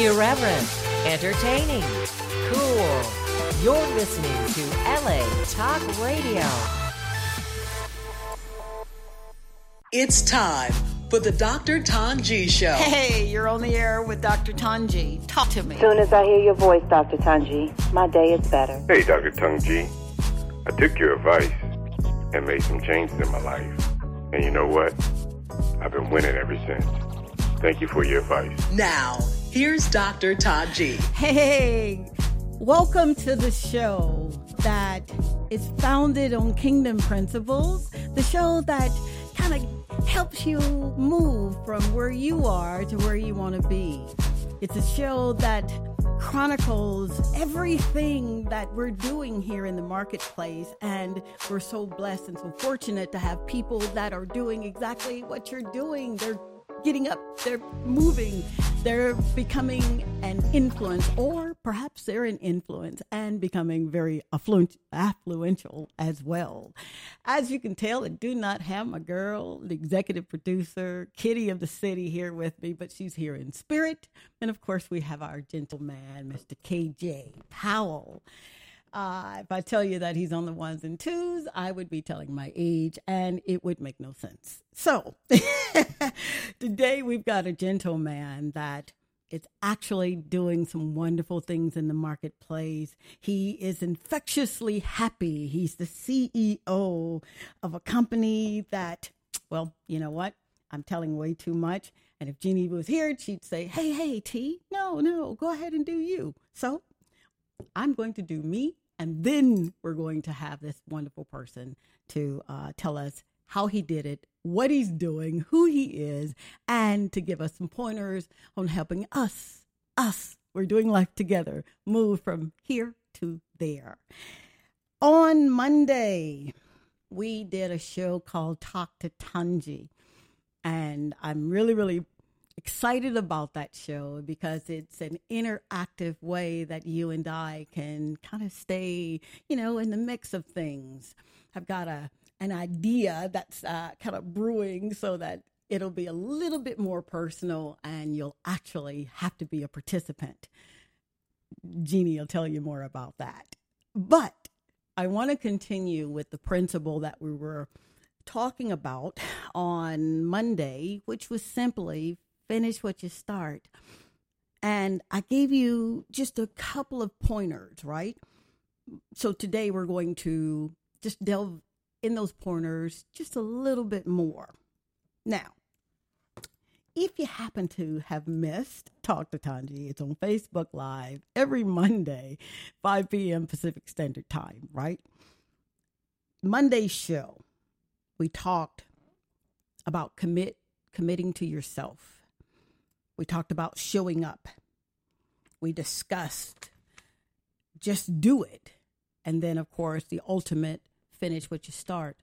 Irreverent, entertaining, cool. You're listening to LA Talk Radio. It's time for the Dr. Tanji Show. Hey, you're on the air with Dr. Tanji. Talk to me. As soon as I hear your voice, Dr. Tanji, my day is better. Hey, Dr. Tanji. I took your advice and made some changes in my life. And you know what? I've been winning ever since. Thank you for your advice. Now, here's Dr. Tanji. Hey, welcome to the show that is founded on kingdom principles, the show that kind of helps you move from where you are to where you want to be. It's a show that chronicles everything that we're doing here in the marketplace, and we're so blessed and so fortunate to have people that are doing exactly what you're doing. They're getting up, they're moving, they're becoming an influence, or perhaps they're an influence and becoming very affluential as well. As you can tell, I do not have my girl, the executive producer, Kitty of the City, here with me, but she's here in spirit. And of course, we have our gentleman, Mr. KJ Powell. If I tell you that he's on the ones and twos, I would be telling my age, and it would make no sense. So today we've got a gentleman that is actually doing some wonderful things in the marketplace. He is infectiously happy. He's the CEO of a company that, well, you know what? I'm telling way too much. And if Jeannie was here, she'd say, hey, T, no, go ahead and do you. So I'm going to do me. And then we're going to have this wonderful person to tell us how he did it, what he's doing, who he is, and to give us some pointers on helping us, we're doing life together, move from here to there. On Monday, we did a show called Talk to Tanji. And I'm really excited about that show because it's an interactive way that you and I can kind of stay, in the mix of things. I've got an idea that's kind of brewing so that it'll be a little bit more personal and you'll actually have to be a participant. Jeannie will tell you more about that. But I want to continue with the principle that we were talking about on Monday, which was simply finish what you start. And I gave you just a couple of pointers, right? So today we're going to just delve in those pointers just a little bit more. Now, if you happen to have missed Talk to Tanji, it's on Facebook Live every Monday, 5 p.m. Pacific Standard Time, right? Monday's show, we talked about committing to yourself. We talked about showing up. We discussed just do it. And then, of course, the ultimate finish what you start.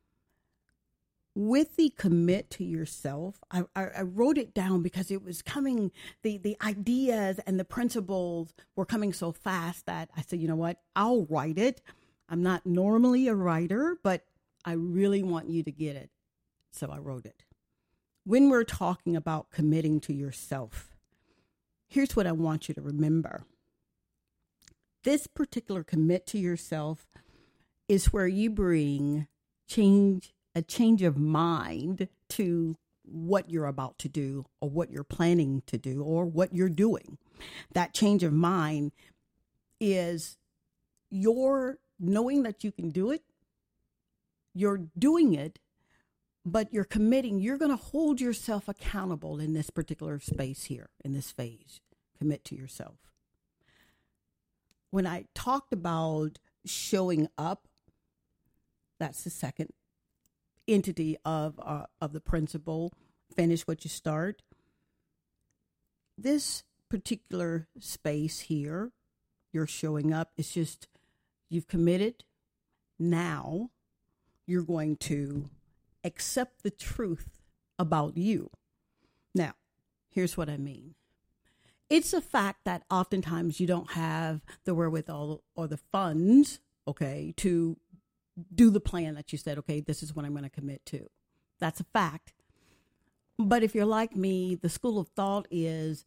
With the commit to yourself, I wrote it down because it was coming, the ideas and the principles were coming so fast that I said, you know what, I'll write it. I'm not normally a writer, but I really want you to get it. So I wrote it. When we're talking about committing to yourself, here's what I want you to remember. This particular commit to yourself is where you bring a change of mind to what you're about to do or what you're planning to do or what you're doing. That change of mind is your knowing that you can do it, you're doing it, but you're committing, you're going to hold yourself accountable in this particular space here, in this phase. Commit to yourself. When I talked about showing up, that's the second entity of the principle, finish what you start. This particular space here, you're showing up, it's just, you've committed. Now you're going to accept the truth about you. Now, here's what I mean. It's a fact that oftentimes you don't have the wherewithal or the funds, okay, to do the plan that you said, okay, this is what I'm going to commit to. That's a fact. But if you're like me, the school of thought is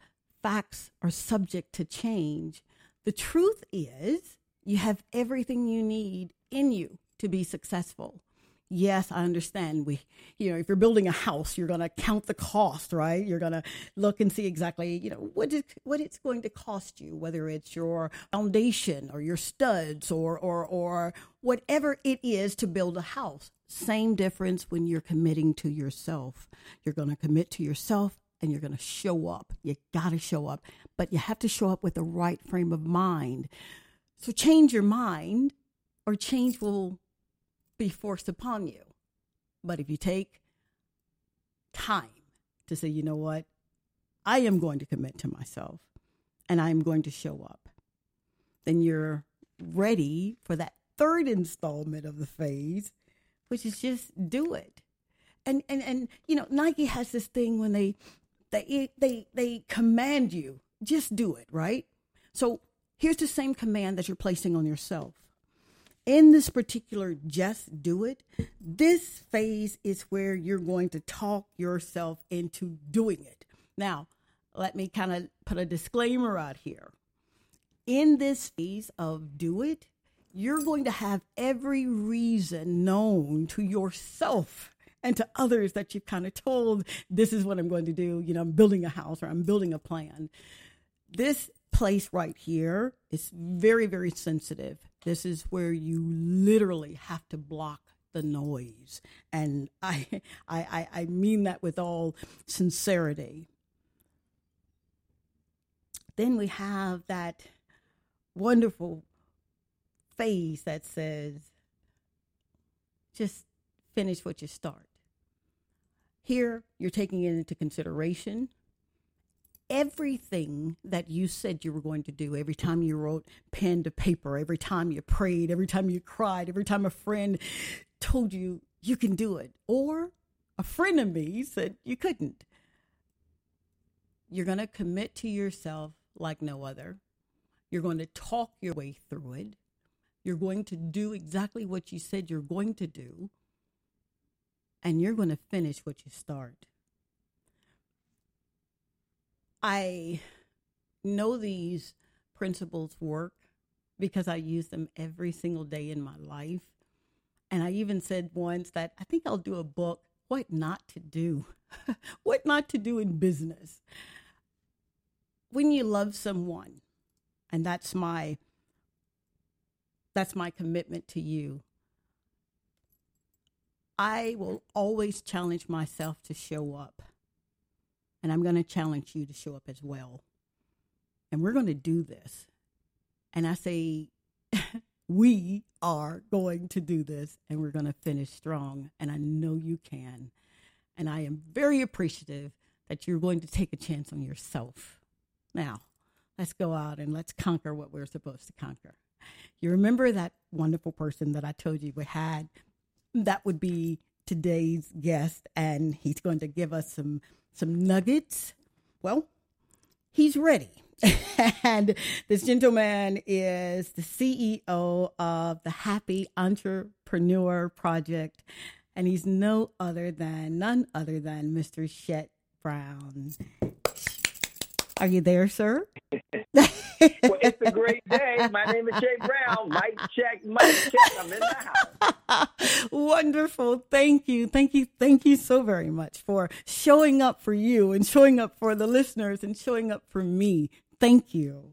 facts are subject to change. The truth is you have everything you need in you to be successful. Yes, I understand. If you're building a house, you're going to count the cost, right? You're going to look and see exactly, what it's going to cost you, whether it's your foundation or your studs or whatever it is to build a house. Same difference when you're committing to yourself. You're going to commit to yourself and you're going to show up. You got to show up, but you have to show up with the right frame of mind. So change your mind or change will be forced upon you. But if you take time to say, you know what, I am going to commit to myself and I'm going to show up, then you're ready for that third installment of the phase, which is just do it. And Nike has this thing when they command you, just do it, right? So here's the same command that you're placing on yourself. In this particular just do it, this phase is where you're going to talk yourself into doing it. Now, let me kind of put a disclaimer out here. In this phase of do it, you're going to have every reason known to yourself and to others that you've kind of told, this is what I'm going to do. I'm building a house or I'm building a plan. This place right here is very, very sensitive. This is where you literally have to block the noise. And I mean that with all sincerity. Then we have that wonderful phase that says, just finish what you start. Here, you're taking it into consideration everything that you said you were going to do, every time you wrote pen to paper, every time you prayed, every time you cried, every time a friend told you you can do it, or a friend of me said you couldn't. You're going to commit to yourself like no other. You're going to talk your way through it. You're going to do exactly what you said you're going to do. And you're going to finish what you start. I know these principles work because I use them every single day in my life. And I even said once that I think I'll do a book, What Not to Do. What not to do in business. When you love someone, and that's my commitment to you, I will always challenge myself to show up. And I'm going to challenge you to show up as well. And we're going to do this. And I say, we are going to do this and we're going to finish strong. And I know you can. And I am very appreciative that you're going to take a chance on yourself. Now, let's go out and let's conquer what we're supposed to conquer. You remember that wonderful person that I told you we had? That would be today's guest. And he's going to give us some nuggets. Well, he's ready. And this gentleman is the CEO of the Happy Entrepreneur Project. And he's none other than Mr. Chet Brown. Are you there, sir? Well, it's a great day. My name is Chet Brown. Mic check. I'm in the house. Wonderful. Thank you. Thank you so very much for showing up for you and showing up for the listeners and showing up for me. Thank you.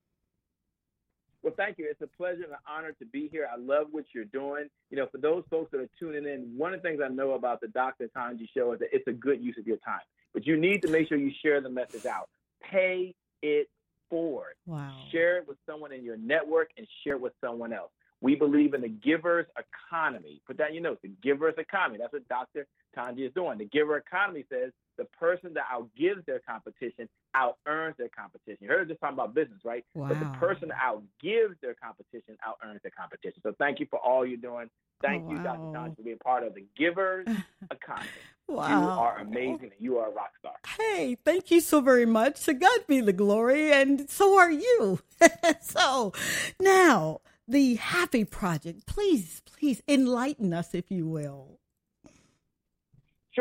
Well, thank you. It's a pleasure and an honor to be here. I love what you're doing. For those folks that are tuning in, one of the things I know about the Dr. Tanji Show is that it's a good use of your time. But you need to make sure you share the message out. Pay it forward. Wow. Share it with someone in your network and share it with someone else. We believe in the giver's economy. Put that in your notes, the giver's economy. That's what Dr. Tanji is doing. The giver economy says the person that outgives their competition out-earns their competition. You heard us just talking about business, right? Wow. But the person that outgives their competition out-earns their competition. So thank you for all you're doing. Thank you, Dr. Tanji, for being part of the giver's economy. Wow. You are amazing and you are a rock star. Hey, thank you so very much. To God be the glory, and so are you. So now, the Happy Project, please enlighten us, if you will. Sure.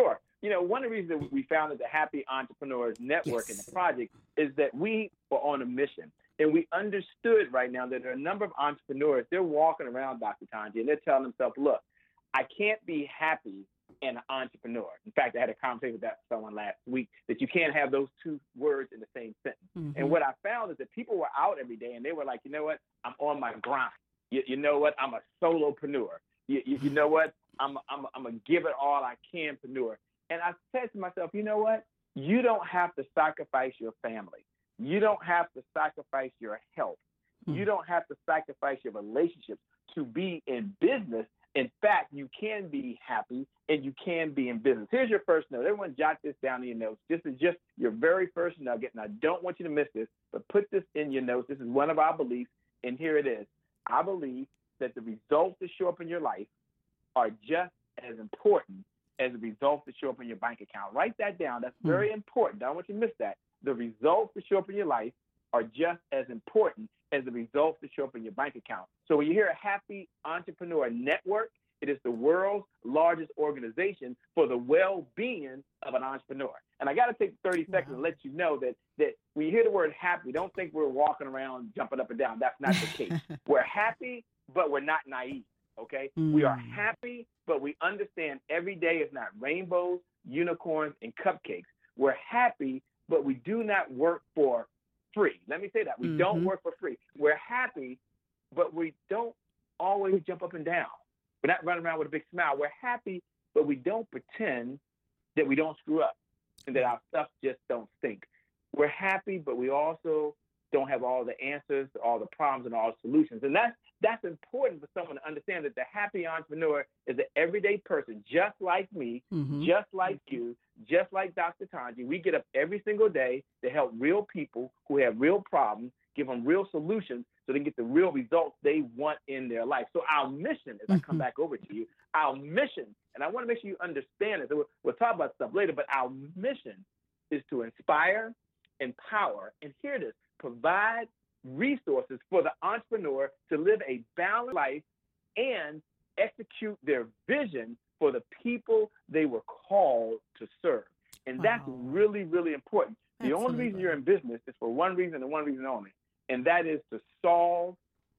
one of the reasons that we founded the Happy Entrepreneurs Network and the project is that we were on a mission. And we understood right now that there are a number of entrepreneurs, they're walking around, Dr. Tanji, and they're telling themselves, look, I can't be happy and an entrepreneur. In fact, I had a conversation with someone last week that you can't have those two words in the same sentence. Mm-hmm. And what I found is that people were out every day and they were like, you know what, I'm on my grind. You know what, I'm a solopreneur. You know what, I'm a give it all I can-preneur. And I said to myself, you know what, you don't have to sacrifice your family. You don't have to sacrifice your health. Mm-hmm. You don't have to sacrifice your relationships to be in business. In fact, you can be happy and you can be in business. Here's your first note. Everyone jot this down in your notes. This is just your very first nugget, and I don't want you to miss this, but put this in your notes. This is one of our beliefs, and here it is. I believe that the results that show up in your life are just as important as the results that show up in your bank account. Write that down. That's very important. I don't want you to miss that. The results that show up in your life are just as important as the results that show up in your bank account. So when you hear a Happy Entrepreneur Network, it is the world's largest organization for the well-being of an entrepreneur. And I got to take 30 seconds and let you know that when you hear the word happy, don't think we're walking around jumping up and down. That's not the case. We're happy, but we're not naive, okay? We are happy, but we understand every day is not rainbows, unicorns, and cupcakes. We're happy, but we do not work for free. Let me say that. We don't work for free. We're happy, but we don't always jump up and down. We're not running around with a big smile. We're happy, but we don't pretend that we don't screw up and that our stuff just don't stink. We're happy, but we also don't have all the answers to all the problems and all the solutions. And that's important for someone to understand that the happy entrepreneur is an everyday person, just like me, just like you, just like Dr. Tanji. We get up every single day to help real people who have real problems, give them real solutions so they can get the real results they want in their life. So our mission, as I come back over to you, our mission, and I want to make sure you understand it. So we'll talk about stuff later, but our mission is to inspire, empower, and here it is, provide resources for the entrepreneur to live a balanced life and execute their vision for the people they were called to serve. And that's really, really important. The only reason you're in business is for one reason and one reason only, and that is to solve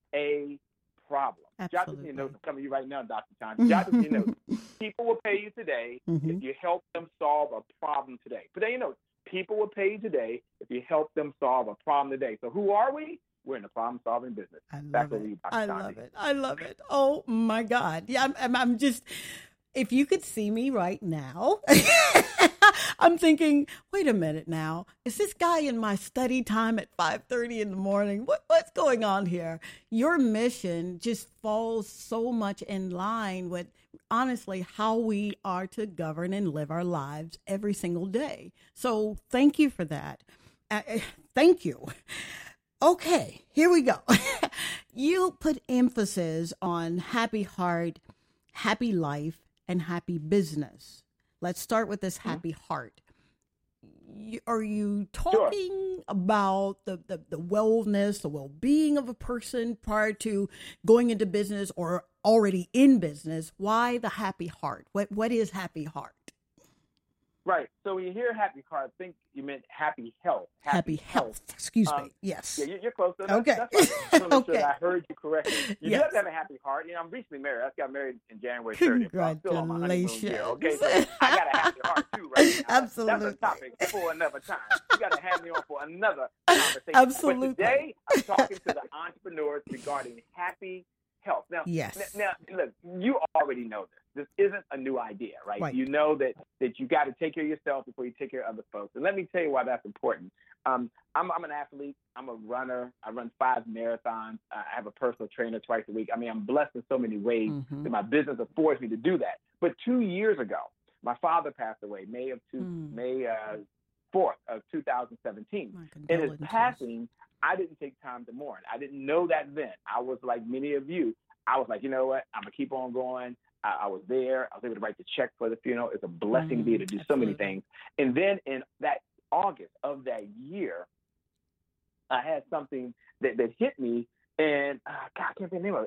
a problem. Jot this in your notes. I'm coming to you right now, Dr. Tanji. Jot this in your notes. People will pay you today if you help them solve a problem today. Put that in your notes. People will pay you today if you help them solve a problem today. So who are we? We're in the problem-solving business. I love it. Oh, my God. Yeah, I'm just, if you could see me right now, I'm thinking, wait a minute now. Is this guy in my study time at 5:30 in the morning? What's going on here? Your mission just falls so much in line with, honestly, how we are to govern and live our lives every single day. So thank you for that. Thank you. Okay, here we go. You put emphasis on happy heart, happy life, and happy business. Let's start with this happy heart. Are you talking about the wellness, the well-being of a person prior to going into business or already in business? Why the happy heart? What is happy heart? Right. So when you hear happy heart, I think you meant happy health. Happy health. Excuse me. Yes. Yeah, you're close. So okay. That's sure that I heard you correctly. You do have to have a happy heart. I'm recently married. I got married in January 30th. So I'm still on my honeymoon year. Okay. So I got a happy heart too, right? Absolutely. That's a topic for another time. You got to have me on for another conversation. Absolutely. But today I'm talking to the entrepreneurs regarding happy health. Now, now, look, you already know this. This isn't a new idea, right? You know that you got to take care of yourself before you take care of other folks. And let me tell you why that's important. I'm an athlete. I'm a runner. I run 5 marathons. I have a personal trainer twice a week. I mean, I'm blessed in so many ways that my business affords me to do that. But 2 years ago, my father passed away, May 4th of 2017. In his passing, I didn't take time to mourn. I didn't know that then. I was like many of you. I was like, you know what? I'm going to keep on going. I was there. I was able to write the check for the funeral. It's a blessing to be able to do so many things. And then in that August of that year, I had something that hit me, and God, I can't think of the name of it.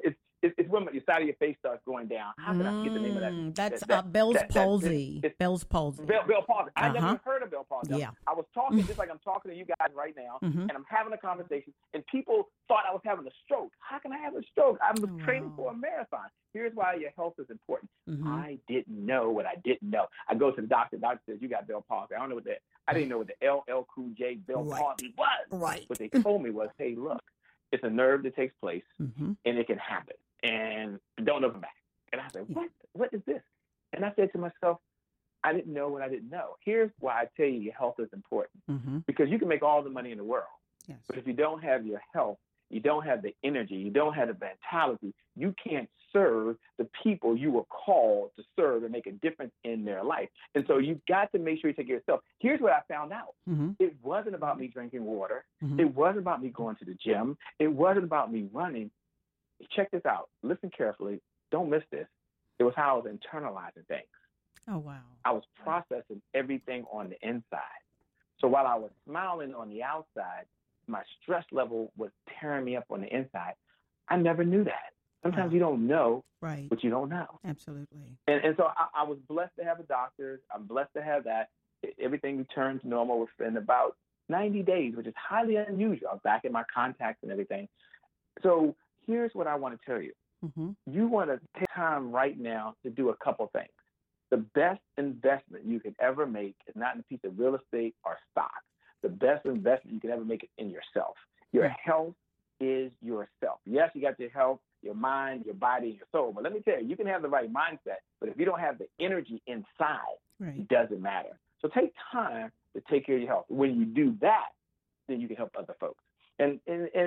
it's when your side of your face starts going down. How can I get the name of that? That's Bell's palsy. Bell's palsy. Bell palsy. I never heard of Bell palsy. Yeah. I was talking just like I'm talking to you guys right now, and I'm having a conversation, and people thought I was having a stroke. How can I have a stroke? I was training for a marathon. Here's why your health is important. I didn't know what I didn't know. I go to the doctor. The doctor says, you got Bell palsy. I didn't know what the LL Cool J Bell palsy was. Right. What they told me was, hey, look, it's a nerve that takes place, and it can happen. And don't look back. And I said, what is this? And I said to myself, I didn't know what I didn't know. Here's why I tell you your health is important. Because you can make all the money in the world. Yes. But if you don't have your health, you don't have the energy, you don't have the mentality, you can't serve the people you were called to serve and make a difference in their life. And so you've got to make sure you take care of yourself. Here's what I found out. It wasn't about me drinking water. It wasn't about me going to the gym. It wasn't about me running. Check this out. Listen carefully. Don't miss this. It was how I was internalizing things. Oh, wow. I was processing everything on the inside. So while I was smiling on the outside, my stress level was tearing me up on the inside. I never knew that. Sometimes you don't know what you don't know. Absolutely. And so I was blessed to have a doctor. I'm blessed to have that. Everything returned to normal within about 90 days, which is highly unusual. I was back in my contacts and everything. So here's what I want to tell you. You want to take time right now to do a couple things. The best investment you could ever make is not in a piece of real estate or stock. The best investment you can ever make is in yourself. Your health is yourself. Yes, you got your health, your mind, your body, and your soul. But let me tell you, you can have the right mindset, but if you don't have the energy inside, it doesn't matter. So take time to take care of your health. When you do that, then you can help other folks. And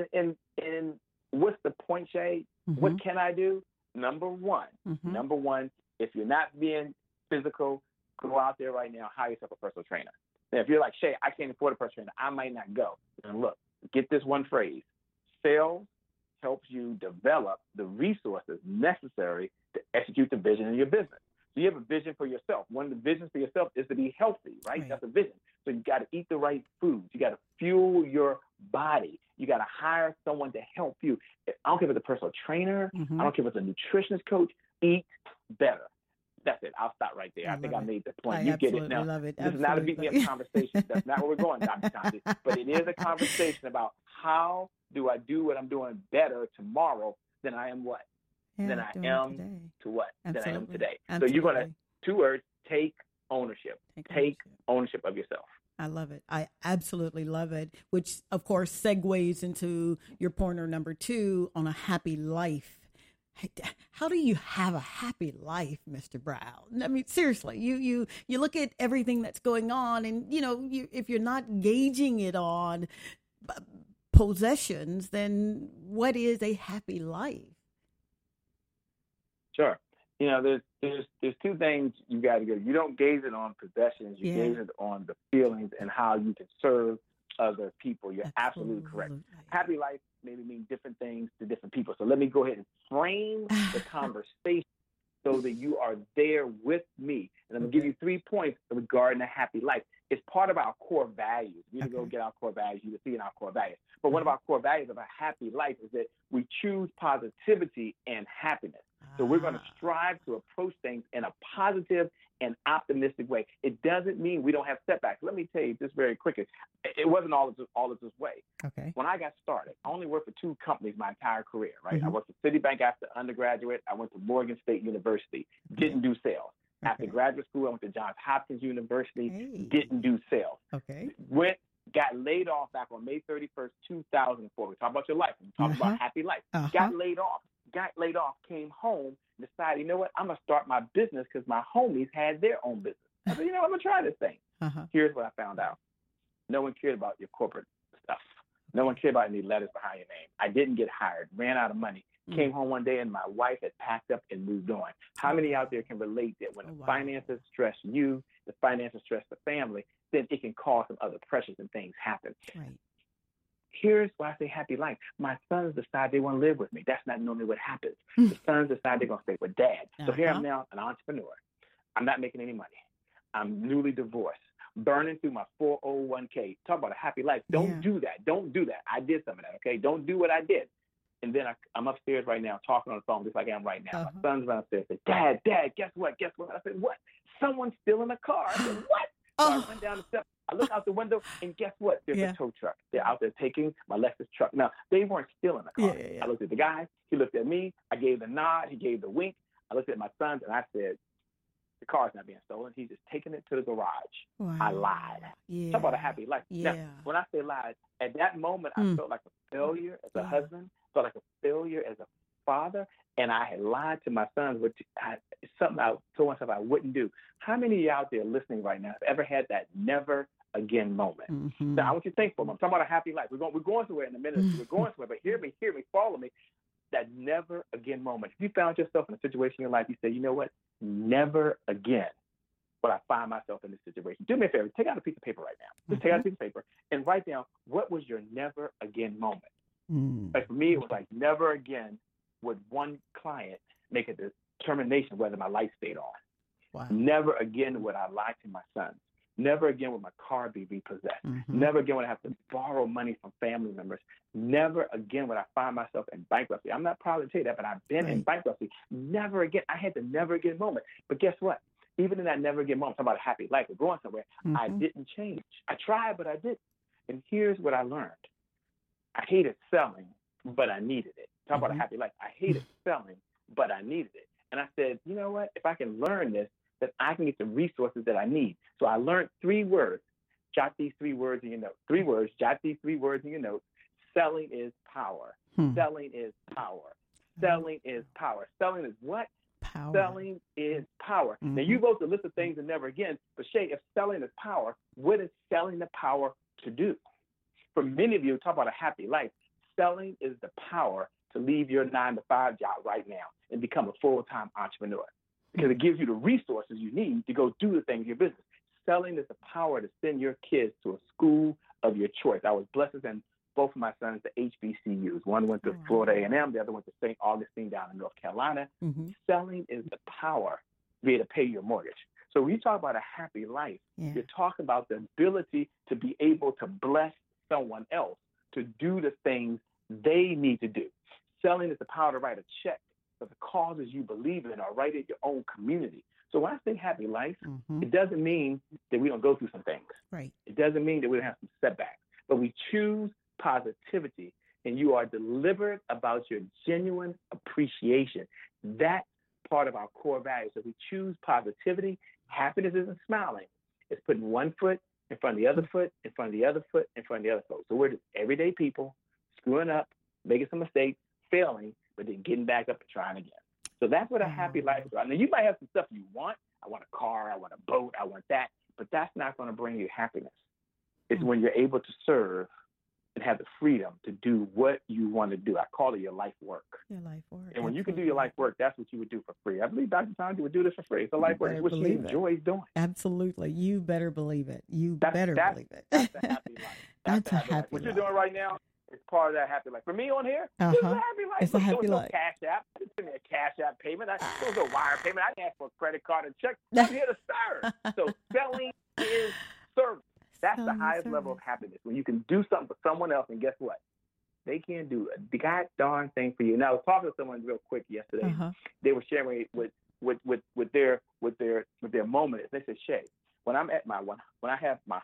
what's the point, Shay? What can I do? Number one, if you're not being physical, go out there right now, hire yourself a personal trainer. Now, if you're like, Shay, I can't afford a personal trainer, I might not go. And look, get this one phrase. Sales helps you develop the resources necessary to execute the vision in your business. So you have a vision for yourself. One of the visions for yourself is to be healthy, right? That's a vision. So you got to eat the right foods. You got to fuel your body. You got to hire someone to help you. I don't care if it's a personal trainer. I don't care if it's a nutritionist coach. Eat better. That's it. I'll stop right there. I think I made the point. You get it now. Love it. This is not a beat me up conversation. That's not where we're going, Dr. Tanji. But it is a conversation about how do I do what I'm doing better tomorrow than I am what? Than I am today. To what? Than I am today. So you're going to, 2 words, take ownership. Take ownership of yourself. I love it. I absolutely love it, which, of course, segues into your pointer number 2 on a happy life. How do you have a happy life, Mr. Brown? I mean, seriously, you look at everything that's going on, and if you're not gauging it on possessions, then what is a happy life? Sure. There's 2 things you got to do. You don't gaze it on possessions. You gaze it on the feelings and how you can serve other people. You're absolutely correct. Happy life maybe mean different things to different people. So let me go ahead and frame the conversation so that you are there with me. And I'm going to give you 3 points regarding a happy life. It's part of our core values. We need to go get our core values. You can see in our core values. But one of our core values of a happy life is that we choose positivity and happiness. So we're going to strive to approach things in a positive and optimistic way. It doesn't mean we don't have setbacks. Let me tell you this very quickly. It wasn't all of this way. Okay. When I got started, I only worked for 2 companies my entire career, right? I worked for Citibank after undergraduate. I went to Morgan State University, didn't do sales. After graduate school, I went to Johns Hopkins University, didn't do sales. Got laid off back on May 31st, 2004. We talk about your life. We talk about happy life. Got laid off, came home, decided, you know what, I'm going to start my business because my homies had their own business. I said, I'm going to try this thing. Here's what I found out. No one cared about your corporate stuff. No one cared about any letters behind your name. I didn't get hired, ran out of money. Came home one day and my wife had packed up and moved on. How many out there can relate that when the finances stress you, the finances stress the family, then it can cause some other pressures and things happen. Right. Here's why I say happy life. My sons decide they want to live with me. That's not normally what happens. The sons decide they're going to stay with dad. So here I'm now, an entrepreneur. I'm not making any money. I'm newly divorced, burning through my 401k. Talk about a happy life. Don't do that. Don't do that. I did some of that, okay? Don't do what I did. And then I'm upstairs right now talking on the phone just like I am right now. Uh-huh. My son's downstairs. Said, Dad, guess what? I said, what? Someone's still in the car. I said, what? So I went down the steps. I look out the window, and guess what? There's a tow truck. They're out there taking my Lexus truck. Now, they weren't still in the car. I looked at the guy. He looked at me. I gave the nod. He gave the wink. I looked at my sons, and I said, the car's not being stolen. He's just taking it to the garage. Wow. I lied. Yeah. Talk about a happy life. Yeah. Now, when I say lied, at that moment, I felt like a failure as a husband, felt like a failure as a father, and I had lied to my sons, which it's something I told myself I wouldn't do. How many of you out there listening right now have ever had that never again moment? Mm-hmm. Now, I want you to think for a moment. I'm talking about a happy life. We're going somewhere in a minute. We're going somewhere, but hear me, follow me. That never again moment. If you found yourself in a situation in your life, you say, you know what? Never again will I find myself in this situation. Do me a favor. Take out a piece of paper right now. Just take out a piece of paper and write down what was your never again moment. Like for me, it was like never again would one client make a determination whether my light stayed on. Wow. Never again would I lie to my son. Never again would my car be repossessed. Never again would I have to borrow money from family members. Never again would I find myself in bankruptcy. I'm not proud to tell you that, but I've been in bankruptcy. Never again. I had the never again moment. But guess what? Even in that never again moment, I'm talking about a happy life or going somewhere, I didn't change. I tried, but I didn't. And here's what I learned. I hated selling, but I needed it. Talk about a happy life. I hated selling, but I needed it. And I said, you know what? If I can learn this, then I can get the resources that I need. So I learned 3 words. Jot these 3 words in your notes. 3 words. Jot these 3 words in your notes. Selling is power. Selling is power. Selling is power. Selling is what? Power. Selling is power. Now, you wrote the list of things and never again. But Shay, if selling is power, what is selling the power to do? For many of you, talk about a happy life. Selling is the power to leave your 9-to-5 job right now and become a full-time entrepreneur, because it gives you the resources you need to go do the things in your business. Selling is the power to send your kids to a school of your choice. I was blessed to send both of my sons to HBCUs. One went to Florida A&M, the other went to St. Augustine down in North Carolina. Selling is the power to be able to pay your mortgage. So when you talk about a happy life, you're talking about the ability to be able to bless someone else to do the things they need to do. Selling is the power to write a check for the causes you believe in or right in your own community. So when I say happy life, it doesn't mean that we don't go through some things. Right. It doesn't mean that we don't have some setbacks, but we choose positivity, and you are deliberate about your genuine appreciation. That's part of our core values. So we choose positivity. Happiness isn't smiling. It's putting one foot in front of the other foot, in front of the other foot, in front of the other foot. So we're just everyday people screwing up, making some mistakes, failing, but then getting back up and trying again. So that's what a happy life is about. Now, you might have some stuff you want. I want a car. I want a boat. I want that. But that's not going to bring you happiness. It's when you're able to serve and have the freedom to do what you want to do. I call it your life work. Your life work. And when you can do your life work, that's what you would do for free. I believe Dr. Tanji would do this for free. It's a life work. It's what she enjoys doing. Absolutely. You better believe it. You better believe it. That's a happy life. That's a happy life. What you're doing right now is part of that happy life. For me on here, it's a happy life. It's a happy no life. Cash App. I didn't send me a Cash App payment. I didn't go wire payment. I didn't ask for a credit card and check. I'm here to serve. So selling is service. That's the highest level of happiness, when you can do something for someone else, and guess what? They can't do a god darn thing for you. Now, I was talking to someone real quick yesterday. They were sharing with their moment. They said, Shay, when I have my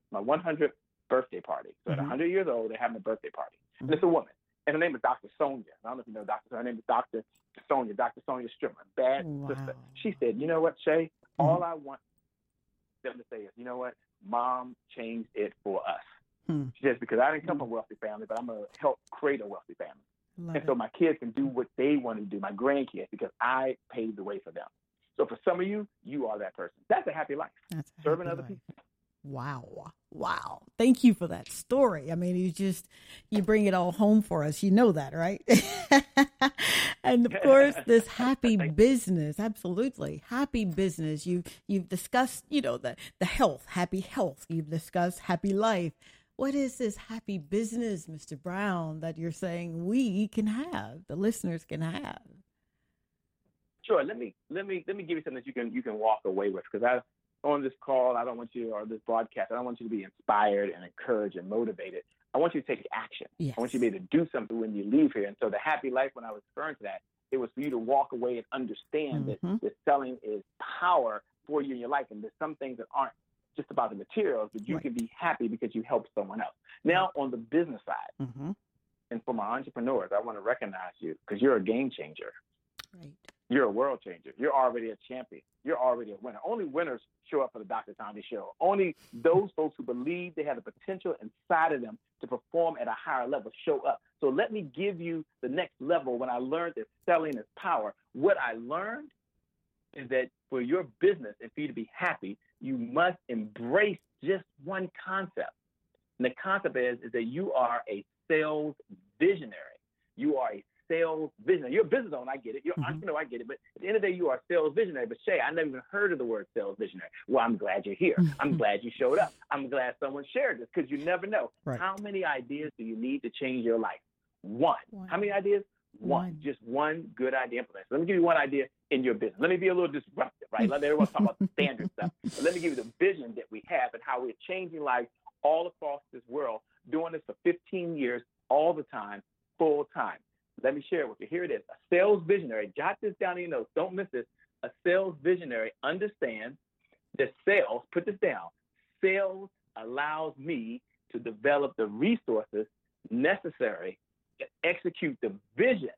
100th birthday party. So at 100 years old, they're having a birthday party. And it's a woman. And her name is Dr. Sonia. I don't know if you know Dr. Her name is Dr. Sonia Strimmer. Bad sister. She said, you know what, Shay? All I want them to say is, you know what? Mom changed it for us. She says, because I didn't come from a wealthy family, but I'm going to help create a wealthy family. So my kids can do what they want to do, my grandkids, because I paved the way for them. So for some of you, you are that person. That's a happy life. That's serving other people. Wow. Thank you for that story. I mean, you bring it all home for us. You know that, right? And of course, this happy business, absolutely. Happy business. You've discussed, the health, happy health. You've discussed happy life. What is this happy business, Mr. Brown, that you're saying we can have, the listeners can have? Sure. Let me give you something that you can walk away with, because on this call, I don't want you, or this broadcast, I don't want you to be inspired and encouraged and motivated. I want you to take action. Yes. I want you to be able to do something when you leave here. And so the happy life, when I was referring to that, it was for you to walk away and understand that selling is power for you in your life. And there's some things that aren't just about the materials, but you can be happy because you helped someone else. Now, on the business side, and for my entrepreneurs, I want to recognize you because you're a game changer. Right. You're a world changer. You're already a champion. You're already a winner. Only winners show up for the Dr. Tanji Show. Only those folks who believe they have the potential inside of them to perform at a higher level show up. So let me give you the next level. When I learned that selling is power, what I learned is that for your business and for you to be happy, you must embrace just one concept. And the concept is that you are a sales visionary. You are a sales visionary. You're a business owner, I get it. You're an entrepreneur, I get it. But at the end of the day, you are a sales visionary. But Shay, I never even heard of the word sales visionary. Well, I'm glad you're here. I'm glad you showed up. I'm glad someone shared this because you never know. Right. How many ideas do you need to change your life? One. How many ideas? One. Just one good idea. So let me give you one idea in your business. Let me be a little disruptive, right? Let everyone talk about the standard stuff. But let me give you the vision that we have and how we're changing lives all across this world, doing this for 15 years, all the time, full time. Let me share it with you. Here it is. A sales visionary. Jot this down in your notes. Don't miss this. A sales visionary understands that sales, put this down, sales allows me to develop the resources necessary to execute the vision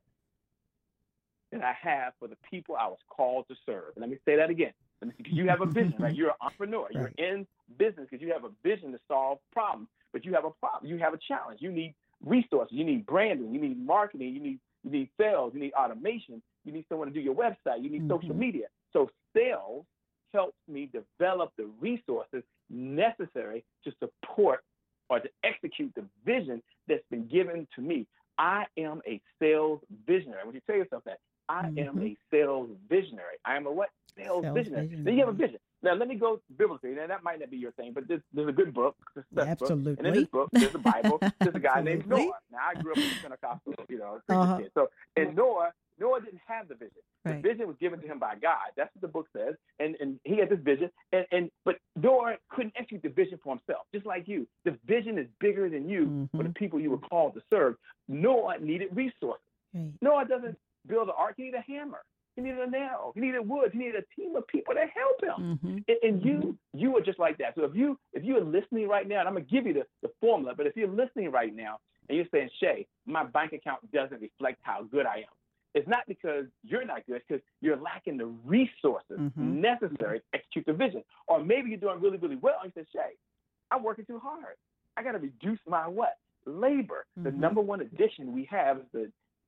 that I have for the people I was called to serve. And let me say that again. Because you have a vision, right? You're an entrepreneur. You're in business because you have a vision to solve problems. But you have a problem. You have a challenge. You need resources. You need branding. You need marketing. You need sales. You need automation. You need someone to do your website. You need social media. So sales helps me develop the resources necessary to support or to execute the vision that's been given to me. I am a sales visionary. I want you to tell yourself that. I am a sales visionary. I am a what? Sales visionary. Then you have a vision. Now, let me go biblically. Now, that might not be your thing, but there's a good book. Absolutely. Book. And in this book, there's a Bible. There's a guy named Noah. Now, I grew up in the Pentecostal, Christian kid. So, and Noah didn't have the vision. The vision was given to him by God. That's what the book says. And he had this vision. But Noah couldn't execute the vision for himself, just like you. The vision is bigger than you for the people you were called to serve. Noah needed resources. Right. Noah doesn't build an ark. He needed a hammer. He needed a nail. He needed wood. He needed a team of people to help him. And you are just like that. So if you are listening right now, and I'm going to give you the formula, but if you're listening right now and you're saying, Shay, my bank account doesn't reflect how good I am, it's not because you're not good, it's because you're lacking the resources necessary to execute the vision. Or maybe you're doing really, really well, and you say, Shay, I'm working too hard. I got to reduce my what? Labor. The number one addiction we have is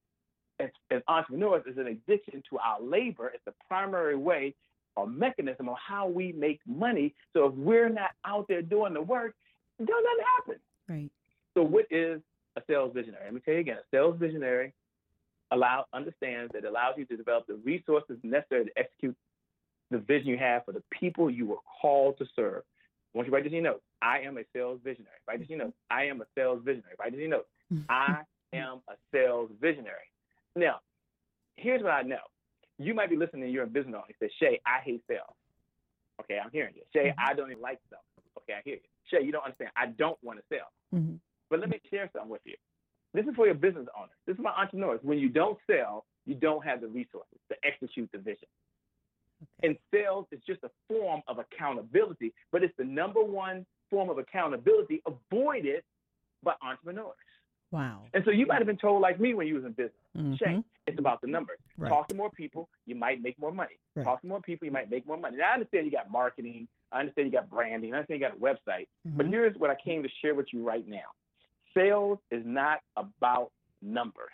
as entrepreneurs is an addiction to our labor. It's the primary way or mechanism of how we make money. So if we're not out there doing the work, it doesn't happen. Right. So what is a sales visionary? Let me tell you again, a sales visionary understands that it allows you to develop the resources necessary to execute the vision you have for the people you were called to serve. I want you to write this in your notes. I am a sales visionary. Write this in your notes. I am a sales visionary. Write this in your notes. I am a sales visionary. Now, here's what I know. You might be listening and you're a business owner. You say, Shay, I hate sales. Okay, I'm hearing you. Shay, I don't even like sales. Okay, I hear you. Shay, you don't understand. I don't want to sell. But let me share something with you. This is for your business owner. This is my entrepreneurs. When you don't sell, you don't have the resources to execute the vision. And sales is just a form of accountability, but it's the number one form of accountability avoided by entrepreneurs. Wow. And so you might have been told like me when you was in business, Shay, it's about the numbers. Right. Talk to more people, you might make more money. Right. Talk to more people, you might make more money. Now, I understand you got marketing. I understand you got branding. I understand you got a website. But here's what I came to share with you right now. Sales is not about numbers.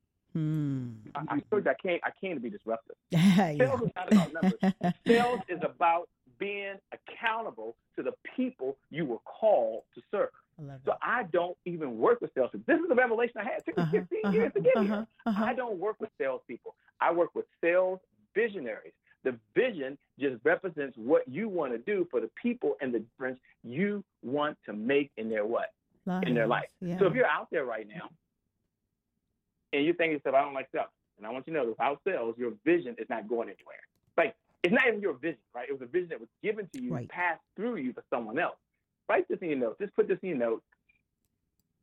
I told you I came to be disruptive. Sales is not about numbers. Sales is about being accountable to the people you were called to serve. So I don't even work with salespeople. This is the revelation I had. It took me 15 years to get here. I don't work with salespeople. I work with sales visionaries. The vision just represents what you want to do for the people and the difference you want to make in their what? In their life. Yeah. So if you're out there right now and you're thinking to yourself, I don't like sales, and I want you to know that without sales, your vision is not going anywhere. Like, it's not even your vision, right? It was a vision that was given to you, passed through you for someone else. Write this in your notes. Just put this in your notes.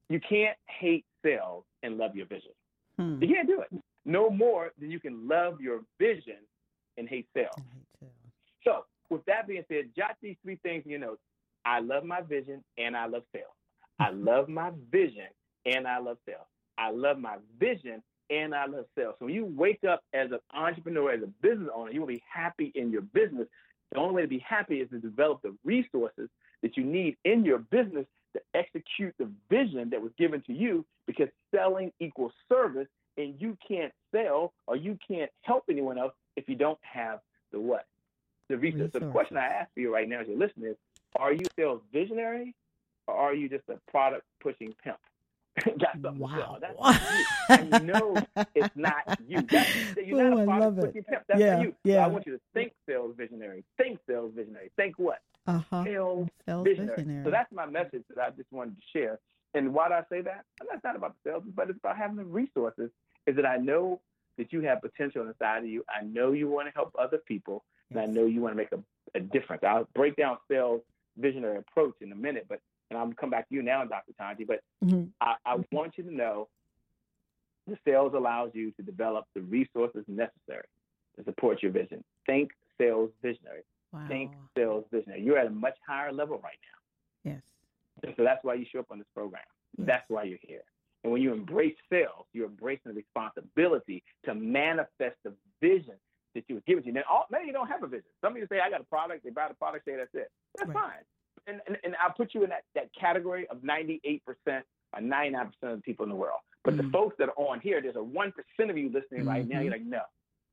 You can't hate sales and love your vision. Hmm. You can't do it. No more than you can love your vision and hate sales. So with that being said, jot these 3 things in your notes. I love my vision and I love sales. I love my vision and I love sales. I love my vision and I love sales. So when you wake up as an entrepreneur, as a business owner, you will be happy in your business. The only way to be happy is to develop the resources that you need in your business to execute the vision that was given to you, because selling equals service, and you can't sell or you can't help anyone else if you don't have the what? The resources. So the question I ask for you right now as you're listening is, are you a sales visionary or are you just a product pushing pimp? Got something to sell. That's not you. I know it's not you. You're not a product pushing pimp. That's not you. So I want you to think sales visionary. Think sales visionary. Think what? Sales visionary. So that's my message that I just wanted to share. And why do I say that? And that's not about the sales, but it's about having the resources. Is that I know that you have potential inside of you. I know you want to help other people, and I know you want to make a difference. I'll break down sales visionary approach in a minute, and I'll come back to you now, Dr. Tanji, but I want you to know the sales allows you to develop the resources necessary to support your vision. Think sales visionary. Wow. Think sales visionary. You're at a much higher level right now. Yes. And so that's why you show up on this program. Yes. That's why you're here. And when you embrace sales, you're embracing the responsibility to manifest the vision that you were given to you. Now, maybe you don't have a vision. Some of you say, I got a product. They buy the product, say that's it. That's fine. And I'll put you in that category of 98% or 99% of the people in the world. But the folks that are on here, there's a 1% of you listening right now. You're like, no.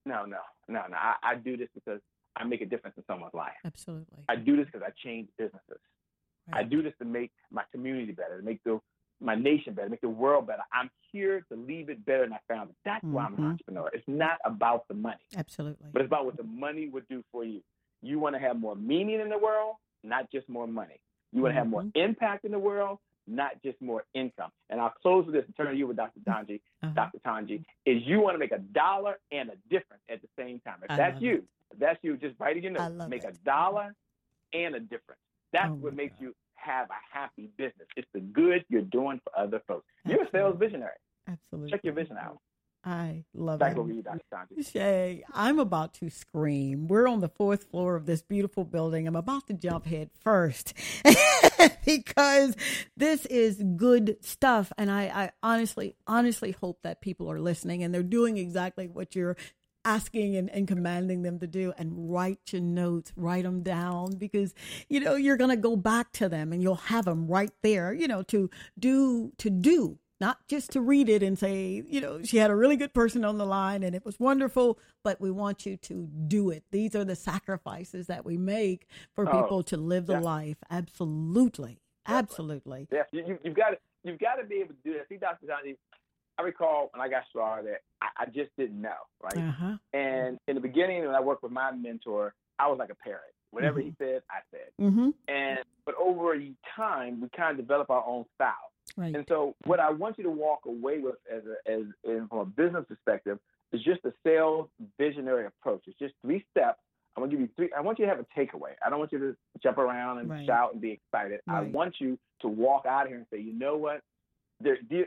I do this because I make a difference in someone's life. Absolutely. I do this because I change businesses. Right. I do this to make my community better, to make my nation better, make the world better. I'm here to leave it better than I found it. That's why I'm an entrepreneur. It's not about the money. Absolutely. But it's about what the money would do for you. You want to have more meaning in the world, not just more money. You want to have more impact in the world, not just more income. And I'll close with this and turn to you with Dr. Tanji. Dr. Tanji, is you want to make $1 and a difference at the same time. If that's you, just write it in your notes. Make $1 and a difference. That's what makes you have a happy business. It's the good you're doing for other folks. You're a sales visionary. Absolutely. Check your vision out. I love Back it. over to you, Dr. Tanji. Shay, I'm about to scream. We're on the 4th floor of this beautiful building. I'm about to jump head first because this is good stuff. And I honestly hope that people are listening and they're doing exactly what you're asking and commanding them to do, and write your notes, write them down, because, you're going to go back to them and you'll have them right there, to do, not just to read it and say, she had a really good person on the line and it was wonderful, but we want you to do it. These are the sacrifices that we make for people to live the life. Absolutely. Absolutely. Yeah. You've got to be able to do that. See, Dr. Tanji, I recall when I got started, I just didn't know, right? And in the beginning, when I worked with my mentor, I was like a parrot. Whatever he said, I said. But over time, we kind of develop our own style. Right. And so what I want you to walk away with from a business perspective is just a sales visionary approach. It's just 3 steps. I'm going to give you 3. I want you to have a takeaway. I don't want you to jump around and shout and be excited. Right. I want you to walk out of here and say, you know what? This is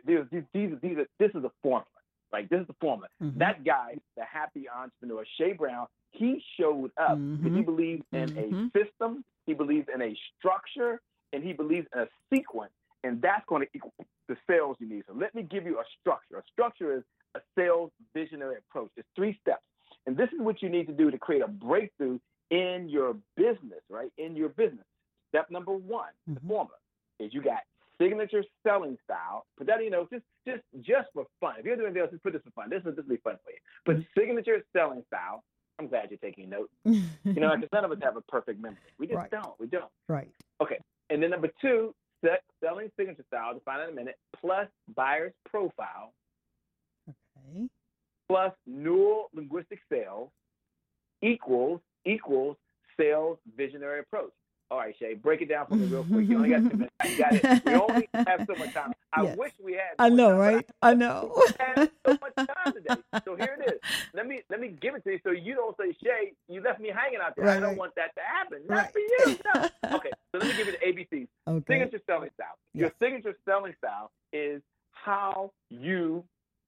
a formula. Like, this is the formula. That guy, the happy entrepreneur, Shay Brown, he showed up because he believes in a system, he believes in a structure, and he believes in a sequence, and that's going to equal the sales you need. So let me give you a structure. A structure is a sales visionary approach. It's 3 steps, and this is what you need to do to create a breakthrough in your business, right? In your business. Step number 1, the formula, is you got signature selling style. Put that in, just for fun. If you're doing this, just put this for fun. This will be fun for you. But signature selling style. I'm glad you're taking notes. Because none of us have a perfect memory. We just don't. We don't. Right. Okay. And then number 2, selling signature style, define in a minute, plus buyer's profile. Okay. Plus neural linguistic sales equals sales visionary approach. All right, Shay, break it down for me real quick. You only got 2 minutes. You got it. We only have so much time. I wish we had. I know, right? I know. We had so much time today. So here it is. Let me give it to you so you don't say, Shay, you left me hanging out there. I don't want that to happen. Not for you. No. Okay, so let me give you the ABCs. Okay. Signature selling style. Your signature selling style is how you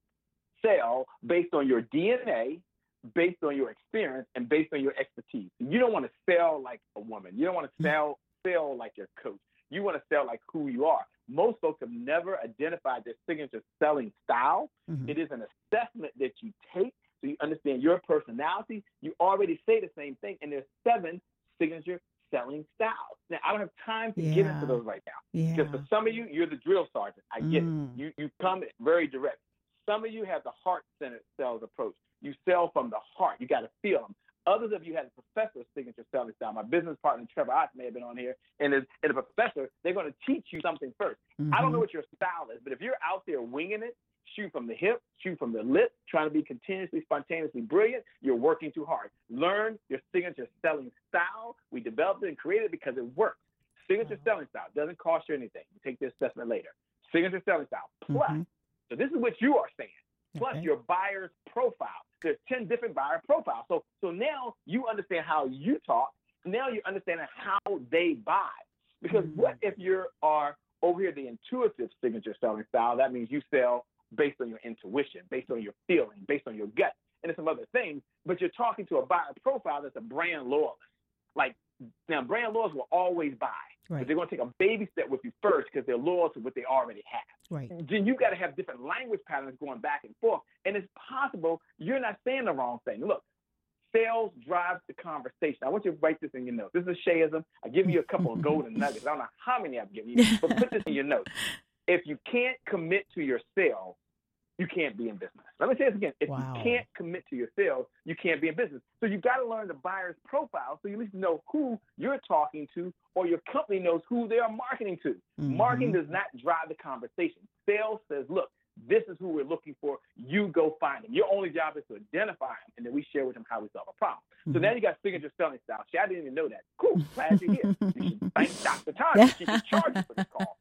sell based on your DNA, based on your experience, and based on your expertise. You don't want to sell like a woman. You don't want to sell like your coach. You want to sell like who you are. Most folks have never identified their signature selling style. Mm-hmm. It is an assessment that you take so you understand your personality. You already say the same thing, and there's 7 signature selling styles. Now, I don't have time to get into those right now. Because for some of you, you're the drill sergeant. I get it. You come very direct. Some of you have the heart-centered sales approach. You sell from the heart. You got to feel them. Others of you have a professor's signature selling style. My business partner, Trevor Ott, may have been on here. And as a professor, they're going to teach you something first. Mm-hmm. I don't know what your style is, but if you're out there winging it, shoot from the hip, shoot from the lip, trying to be continuously, spontaneously brilliant, you're working too hard. Learn your signature selling style. We developed it and created it because it works. Signature selling style doesn't cost you anything. You take the assessment later. Signature selling style. Plus, so this is what you are saying, plus your buyer's profile. There's 10 different buyer profiles. So now you understand how you talk. Now you're understanding how they buy. Because what if you are over here, the intuitive signature selling style? That means you sell based on your intuition, based on your feeling, based on your gut, and some other things. But you're talking to a buyer profile that's a brand loyalist. Like, now, brand loyalists will always buy. But they're going to take a baby step with you first because they're loyal to what they already have. Right. Then you got to have different language patterns going back and forth. And it's possible you're not saying the wrong thing. Look, sales drives the conversation. I want you to write this in your notes. This is Shayism. I give you a couple of golden nuggets. I don't know how many I've given you, but put this in your notes. If you can't commit to your sale, you can't be in business. Let me say this again. If you can't commit to your sales, you can't be in business. So you've got to learn the buyer's profile so you at least know who you're talking to or your company knows who they are marketing to. Marketing does not drive the conversation. Sales says, look, this is who we're looking for. You go find them. Your only job is to identify them, and then we share with them how we solve a problem. So now you got signature selling style. See, I didn't even know that. Cool. Glad you're here. You should thank Dr. Tanya. She should charge you for this call.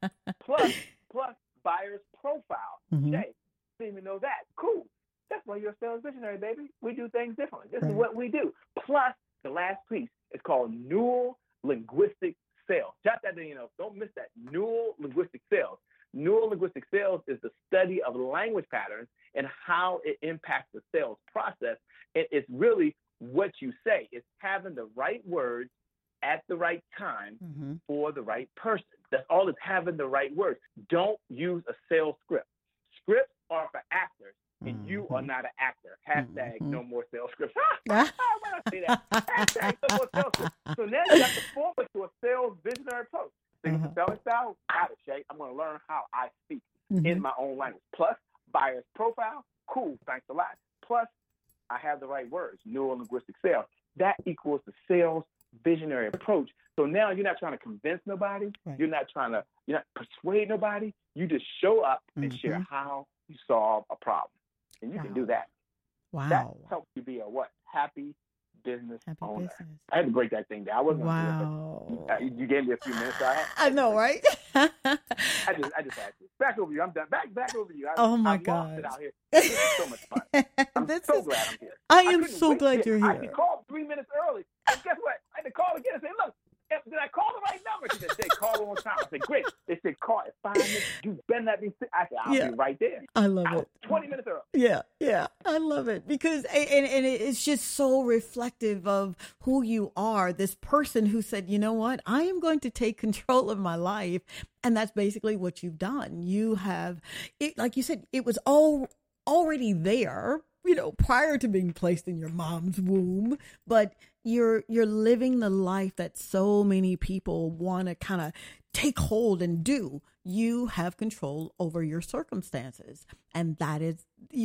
Plus buyer's profile. Jay, didn't even know that. Cool. That's why you're a sales visionary, baby. We do things differently. This is what we do. Plus, the last piece is called neural linguistic sales. Jot that in, don't miss that. Neural linguistic sales. Neural linguistic sales is the study of language patterns and how it impacts the sales process. It's really what you say. It's having the right words at the right time for the right person. That's all. It's having the right words. Don't use a sales script. Scripts are for actors, and you are not an actor. Hashtag no more sales scripts. Why did I say that? Hashtag no more sales scripts. So now you got to form it to a sales visionary approach. Signature selling style, got it, Shay. I'm going to learn how I speak in my own language. Plus, buyer's profile, cool, thanks a lot. Plus, I have the right words, neuro-linguistic sales. That equals the sales visionary approach. So now you're not trying to convince nobody. You're not persuade nobody. You just show up and share how you solve a problem. And you can do that. Wow. That helps you be a what? Happy business owner. I had to break that thing down. I wasn't going to do it. You gave me a few minutes. So I know, right? I just had to. Back over you. I'm done. Back over you. My God. God. It out here. This is so much fun. I'm so glad I'm here. I am so glad you're I here. called 3 minutes early. And guess what? I had to call again and say, look, did I call the right number? She said, call one time. I said, great. They said, call at 5 minutes. You better not be sick. I said, I'll be right there. I love it. 20 minutes early. Yeah. I love it because, and it's just so reflective of who you are. This person who said, you know what, I am going to take control of my life. And that's basically what you've done. You have, like you said, it was already there, prior to being placed in your mom's womb, but you're living the life that so many people want to kind of take hold and do. You have control over your circumstances. And that is,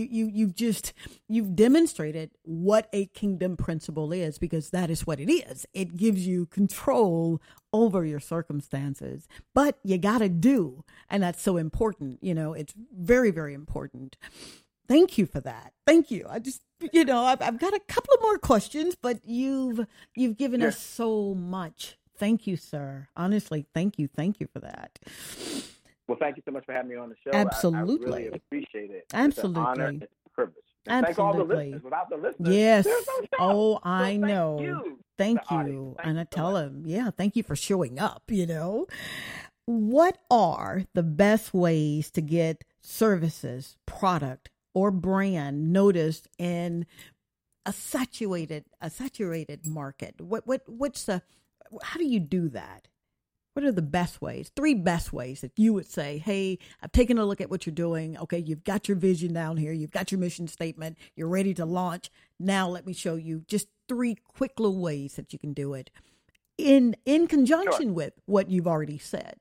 you've demonstrated what a kingdom principle is, because that is what it is. It gives you control over your circumstances, but you got to do. And that's so important. It's very, very important. Thank you for that. Thank you. I just, I've got a couple of more questions, but you've given us so much. Thank you, sir. Honestly, thank you. Thank you for that. Well, thank you so much for having me on the show. Absolutely. I really appreciate it. Absolutely. It's an honor. It's a privilege. And thank all the listeners. Without the listeners, yes. there's no show. Oh, I know. You. Thank you. And I tell him, thank you for showing up, What are the best ways to get services, product, or brand noticed in a saturated market? How do you do that? What are the best ways? 3 best ways that you would say, hey, I've taken a look at what you're doing. Okay, you've got your vision down here. You've got your mission statement. You're ready to launch. Now let me show you just 3 quick little ways that you can do it in conjunction with what you've already said.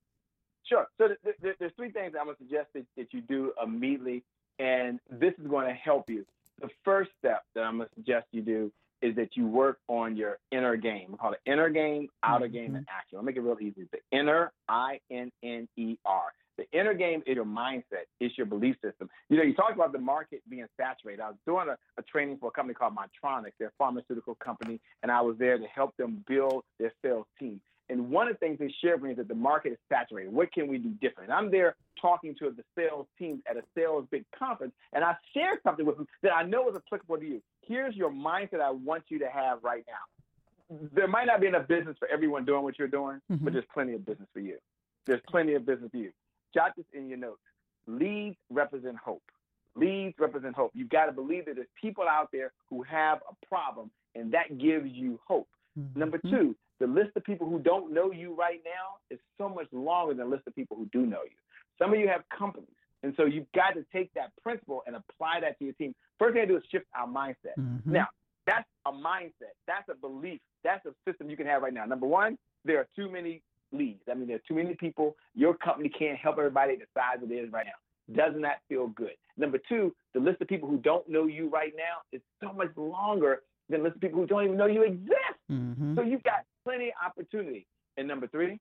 Sure. So there's 3 things I'm going to suggest that you do immediately, and this is going to help you. The first step that I'm going to suggest you do is that you work on your inner game. We call it inner game, outer game, and action. I'll make it real easy. The inner, I-N-N-E-R. The inner game is your mindset. It's your belief system. You talked about the market being saturated. I was doing a training for a company called Medtronic. They're a pharmaceutical company, and I was there to help them build their sales team. And one of the things they shared with me is that the market is saturated. What can we do different? And I'm there talking to the sales team at a sales big conference, and I shared something with them that I know is applicable to you. Here's your mindset I want you to have right now. There might not be enough business for everyone doing what you're doing, but there's plenty of business for you. There's plenty of business for you. Jot this in your notes. Leads represent hope. Leads represent hope. You've got to believe that there's people out there who have a problem, and that gives you hope. Number 2, the list of people who don't know you right now is so much longer than the list of people who do know you. Some of you have companies, and so you've got to take that principle and apply that to your team. First thing I do is shift our mindset. Now, that's a mindset. That's a belief. That's a system you can have right now. Number 1, there are too many leads. I mean, there are too many people. Your company can't help everybody the size it is right now. Doesn't that feel good? Number 2, the list of people who don't know you right now is so much longer than the list of people who don't even know you exist. So you've got plenty of opportunity. And number 3,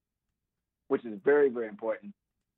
which is very, very important,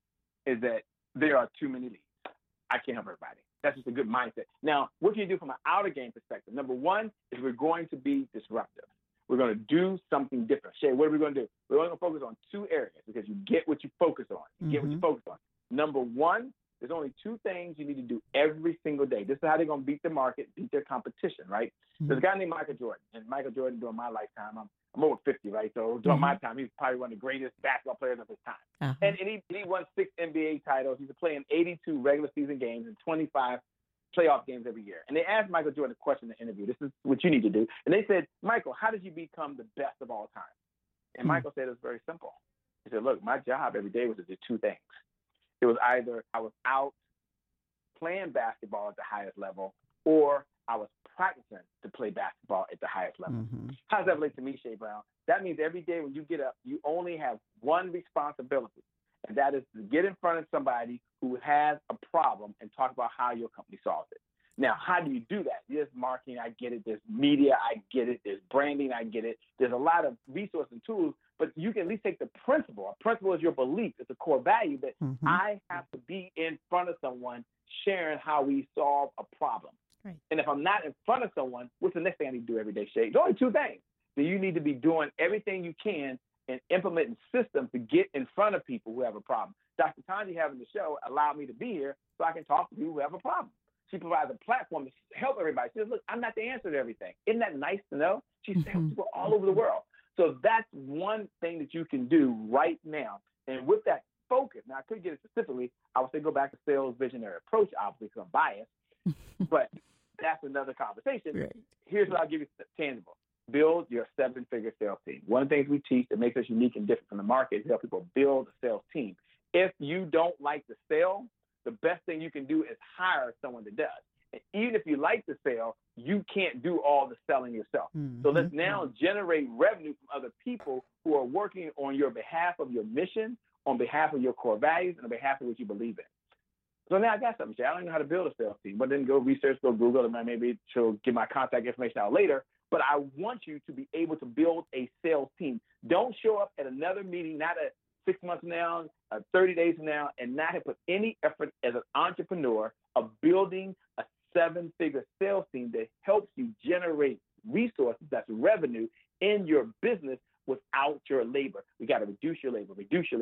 is that there are too many leads. I can't help everybody. That's just a good mindset. Now, what can you do from an outer game perspective? Number 1 is we're going to be disruptive. We're going to do something different. Shay, what are we going to do? We're going to focus on 2 areas because you get what you focus on. You get what you focus on. Number 1, there's only 2 things you need to do every single day. This is how they're going to beat the market, beat their competition, right? There's a guy named Michael Jordan. And Michael Jordan, during my lifetime, I'm over 50, right? So during my time, he was probably one of the greatest basketball players of his time. And he won 6 NBA titles. He's playing 82 regular season games and 25 playoff games every year. And they asked Michael Jordan a question in the interview. This is what you need to do. And they said, Michael, how did you become the best of all time? And Michael said it was very simple. He said, look, my job every day was to do 2 things. It was either I was out playing basketball at the highest level, or I was practicing to play basketball at the highest level. How does that relate to me, Shay Brown? That means every day when you get up, you only have one responsibility, and that is to get in front of somebody who has a problem and talk about how your company solves it. Now, how do you do that? There's marketing, I get it. There's media, I get it. There's branding, I get it. There's a lot of resources and tools, but you can at least take the principle. A principle is your belief. It's a core value that I have to be in front of someone sharing how we solve a problem. Right. And if I'm not in front of someone, what's the next thing I need to do every day, Shay? There's only 2 things. So you need to be doing everything you can and implementing systems to get in front of people who have a problem. Dr. Tanji having the show allowed me to be here so I can talk to people who have a problem. She provides a platform to help everybody. She says, look, I'm not the answer to everything. Isn't that nice to know? She helps people all over the world. So that's one thing that you can do right now. And with that focus, now I couldn't get it specifically. I would say go back to sales visionary approach, obviously, because I'm biased. But that's another conversation. Right. Here's what I'll give you tangible. Build your 7-figure sales team. One of the things we teach that makes us unique and different from the market is help people build a sales team. If you don't like the sale, the best thing you can do is hire someone that does. And even if you like the sale, you can't do all the selling yourself. So let's now generate revenue from other people who are working on your behalf of your mission, on behalf of your core values, and on behalf of what you believe in. So now I got something, Shay. I don't know how to build a sales team, but then go research, go Google, and maybe she'll get my contact information out later. But I want you to be able to build a sales team. Don't show up at another meeting, not at 6 months from now, 30 days from now, and not have put any effort as an entrepreneur of building a 7-figure sales team that helps you generate resources, that's revenue, in your business without your labor. We got to reduce your labor.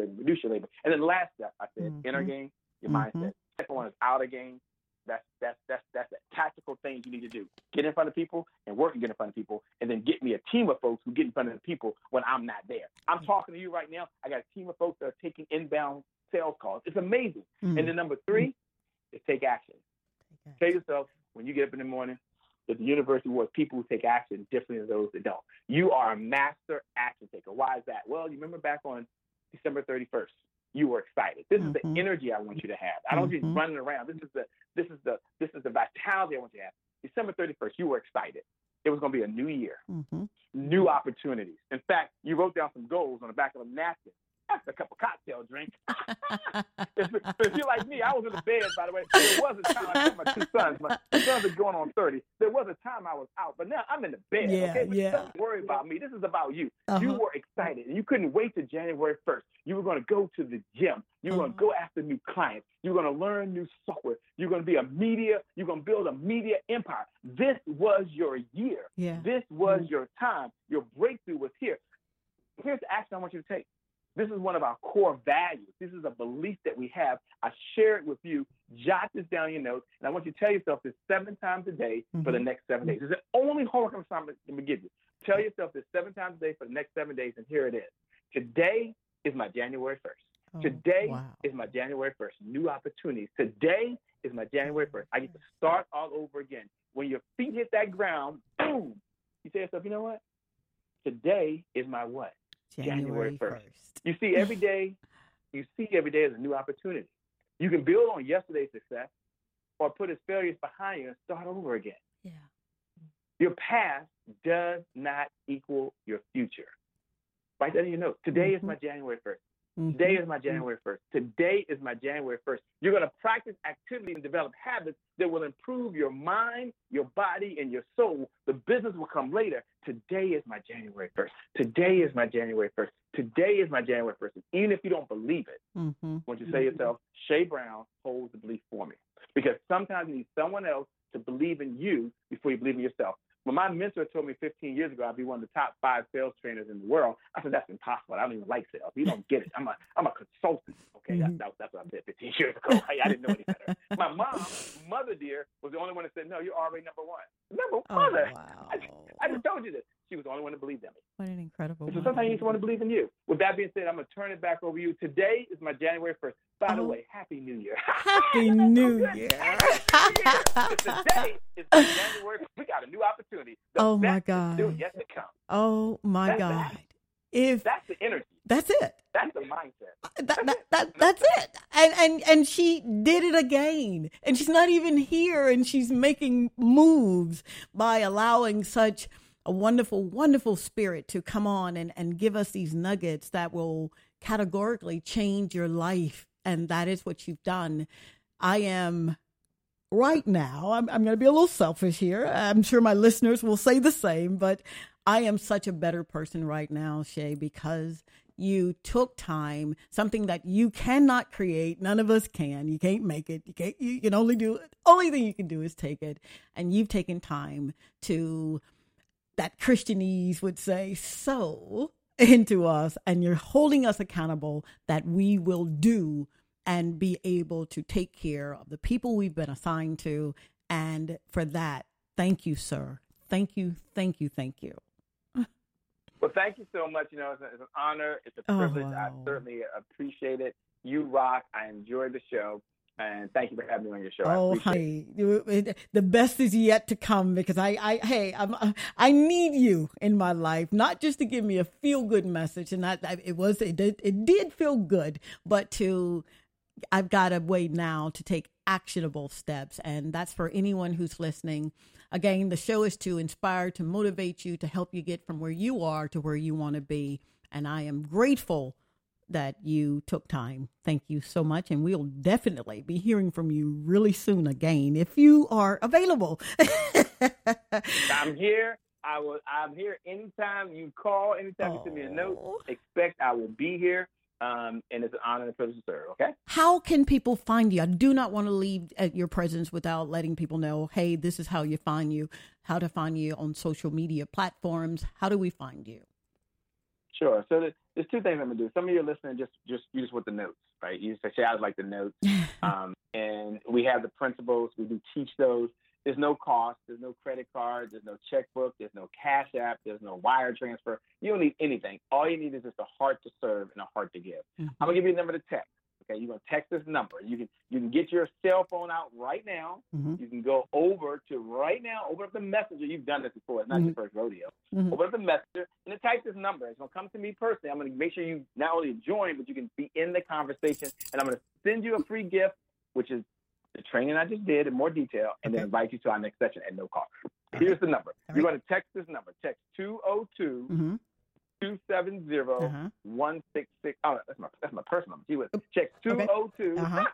And then last step, I said, inner game, your mindset. Second one is outer game. That's a tactical thing things you need to do. Get in front of people and work and get in front of people, and then get me a team of folks who get in front of the people when I'm not there. I'm talking to you right now. I got a team of folks that are taking inbound sales calls. It's amazing. And then number 3 is take action. Tell yourself when you get up in the morning that the universe rewards people who take action differently than those that don't. You are a master action taker. Why is that? Well, you remember back on December 31st, you were excited. This is the energy I want you to have. I don't want you just running around. This is the vitality I want you to have. December 31st, you were excited. It was going to be a new year, new opportunities. In fact, you wrote down some goals on the back of a napkin. That's a cup of cocktail drink. If you're like me, I was in the bed, by the way. There was a time I took my 2 sons. My 2 sons are going on 30. There was a time I was out, but now I'm in the bed. Okay? Don't worry about me. This is about you. You were excited, and you couldn't wait till January 1st. You were going to go to the gym. You were going to go after new clients. You were going to learn new software. You're going to be a media. You're going to build a media empire. This was your year. This was your time. Your breakthrough was here. Here's the action I want you to take. This is one of our core values. This is a belief that we have. I share it with you. Jot this down in your notes. And I want you to tell yourself this 7 times a day for the next 7 days. This is the only homework assignment I'm going to give you. Tell yourself this 7 times a day for the next 7 days, and here it is. Today is my January 1st. Today is my January 1st. New opportunities. Today is my January 1st. I get to start all over again. When your feet hit that ground, boom, you say to yourself, you know what? Today is my what? January 1st. You see every day as a new opportunity. You can build on yesterday's success or put its failures behind you and start over again. Your past does not equal your future. Write that in your notes. Today is my January 1st. Today is my January 1st. Today is my January 1st. You're going to practice activity and develop habits that will improve your mind, your body, and your soul. The business will come later. Today is my January 1st. Today is my January 1st. Today is my January 1st. Even if you don't believe it, when you say to yourself, Shay Brown holds the belief for me. Because sometimes you need someone else to believe in you before you believe in yourself. When my mentor told me 15 years ago I'd be one of the top 5 sales trainers in the world, I said, that's impossible. I don't even like sales. You don't get it. I'm a consultant. Okay, that's what I said 15 years ago. I didn't know any better. My mother dear, was the only one that said, no, you're already number one. Mother. Wow. I just told you this. She was the only one that believed in me. What an incredible So sometimes you need someone to believe in you. With that being said, I'm going to turn it back over to you. Today is my January 1st. By the way, Happy New Year. Happy New Year. Today is my January 1st. We got a new opportunity. My God. Still yet to come. Oh, my God. That's the energy. That's it. That's the mindset. That's it. And she did it again. And she's not even here, and she's making moves by allowing such a wonderful, wonderful spirit to come on and give us these nuggets that will categorically change your life. And that is what you've done. I am right now, I'm going to be a little selfish here. I'm sure my listeners will say the same, but I am such a better person right now, Shay, because you took time, something that you cannot create. None of us can. You can't make it. You can only do it. Only thing you can do is take it. And you've taken time to, that Christianese would say, sow into us, and you're holding us accountable that we will do and be able to take care of the people we've been assigned to. And for that, thank you, sir. Thank you, thank you, thank you. Well, thank you so much. It's an honor. It's a privilege. I certainly appreciate it. You rock. I enjoyed the show. And thank you for having me on your show. Oh, honey, the best is yet to come, because I need you in my life, not just to give me a feel good message, and it did feel good, but I've got a way now to take actionable steps, and that's for anyone who's listening. Again, the show is to inspire, to motivate you, to help you get from where you are to where you want to be, and I am grateful that you took time. Thank you so much. And we'll definitely be hearing from you really soon again, if you are available. I'm here. I'm here anytime you call, anytime you send me a note. Expect I will be here. And it's an honor and a privilege to serve. Okay. How can people find you? I do not want to leave your presence without letting people know, hey, this is how you find you, how to find you on social media platforms. How do we find you? Sure. So there's 2 things I'm gonna do. Some of you are listening, just use with the notes, right? You say, I would like the notes. And we have the principles. We do teach those. There's no cost. There's no credit card. There's no checkbook. There's no Cash App. There's no wire transfer. You don't need anything. All you need is just a heart to serve and a heart to give. I'm going to give you a number to text. Okay, you're going to text this number. You can get your cell phone out right now. You can go over to right now, open up the messenger. You've done this before. It's not your first rodeo. Open up the messenger and then type this number. It's going to come to me personally. I'm going to make sure you not only join, but you can be in the conversation. And I'm going to send you a free gift, which is the training I just did in more detail, and then invite you to our next session at no cost. Here's the number. You're going to text this number. Text 202 270 166. Oh, that's my personal number. Gee whiz. Check 202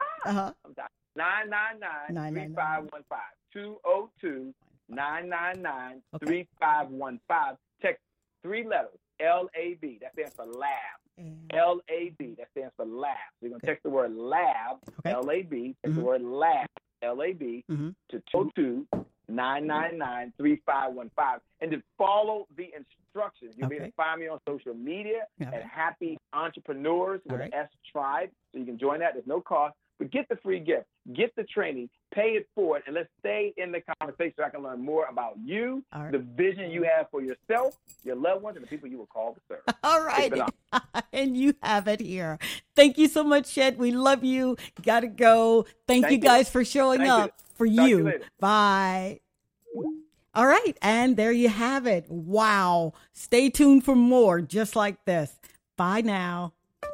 999 3515. 202 999 3515. Text 3 letters. LAB. That stands for lab. LAB. That stands for lab. So you're going to text the word lab, LAB, text the word lab, LAB, to 202-999-3515. And to follow the instructions. You'll be able to find me on social media at Happy Entrepreneurs with an S Tribe. So you can join that. There's no cost. But get the free gift. Get the training. Pay it forward. And let's stay in the conversation so I can learn more about you, the vision you have for yourself, your loved ones, and the people you will call to serve. All right. And you have it here. Thank you so much, Chet. We love you. Got to go. Thank you guys for showing up for you. Bye. All right. And there you have it. Wow. Stay tuned for more just like this. Bye now.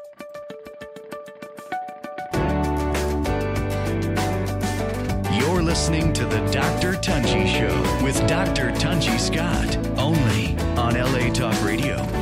You're listening to the Dr. Tunji Show with Dr. Tunji Scott, only on LA Talk Radio.